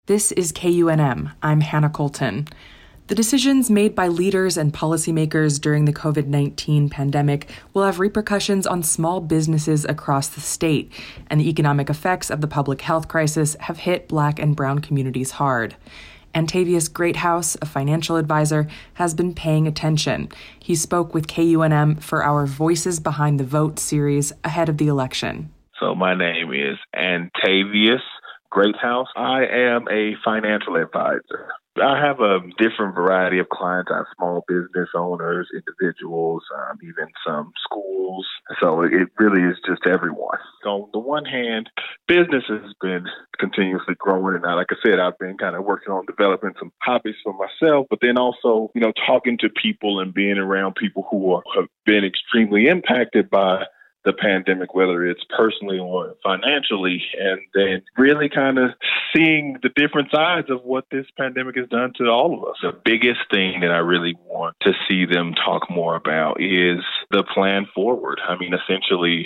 This is KUNM. I'm Hannah Colton. The decisions made by leaders and policymakers during the COVID-19 pandemic will have repercussions on small businesses across the state, and the economic effects of the public health crisis have hit Black and Brown communities hard. Antavius Greathouse, a financial advisor, has been paying attention. He spoke with KUNM for our Voices Behind the Vote series ahead of the election. So my name is Antavius Greathouse. I am a financial advisor. I have a different variety of clients. I have small business owners, individuals, even some schools. So it really is just everyone. On the one hand, business has been continuously growing. And like I said, I've been kind of working on developing some hobbies for myself, but then also, talking to people and being around people who have been extremely impacted by the pandemic, whether it's personally or financially, and then really kind of seeing the different sides of what this pandemic has done to all of us. The biggest thing that I really want to see them talk more about is the plan forward. I mean, essentially,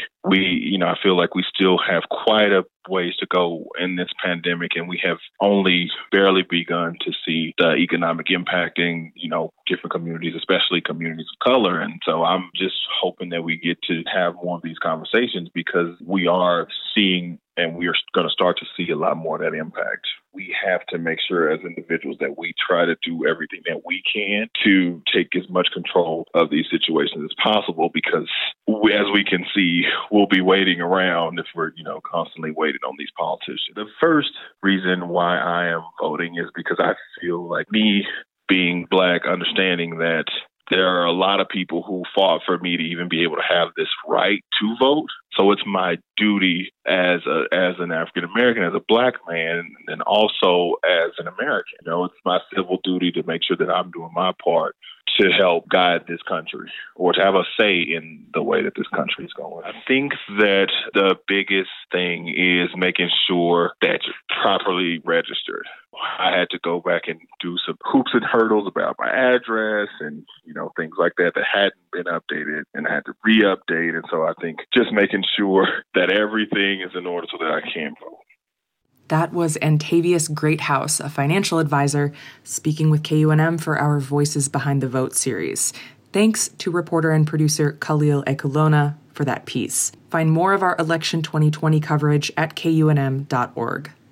I feel like we still have quite a ways to go in this pandemic, and we have only barely begun to see the economic impacting, different communities, especially communities of color. And so I'm just hoping that we get to have more of these conversations, because we are seeing and we are going to start to see a lot more of that impact. We have to make sure as individuals that we try to do everything that we can to take as much control of these situations as possible, because as we can see, we'll be waiting around if we're, constantly waiting on these politicians. The first reason why I am voting is because I feel like, me being Black, understanding that there are a lot of people who fought for me to even be able to have this right to vote. So it's my duty as an African American, as a Black man, and also as an American. It's my civil duty to make sure that I'm doing my part to help guide this country, or to have a say in the way that this country is going. I think that the biggest thing is making sure that you're properly registered. I had to go back and do some hoops and hurdles about my address and, things like that hadn't been updated, and I had to re-update. And so I think just making sure that everything is in order so that I can vote. That was Antavius Greathouse, a financial advisor, speaking with KUNM for our Voices Behind the Vote series. Thanks to reporter and producer Khalil Ekulona for that piece. Find more of our election 2020 coverage at kunm.org.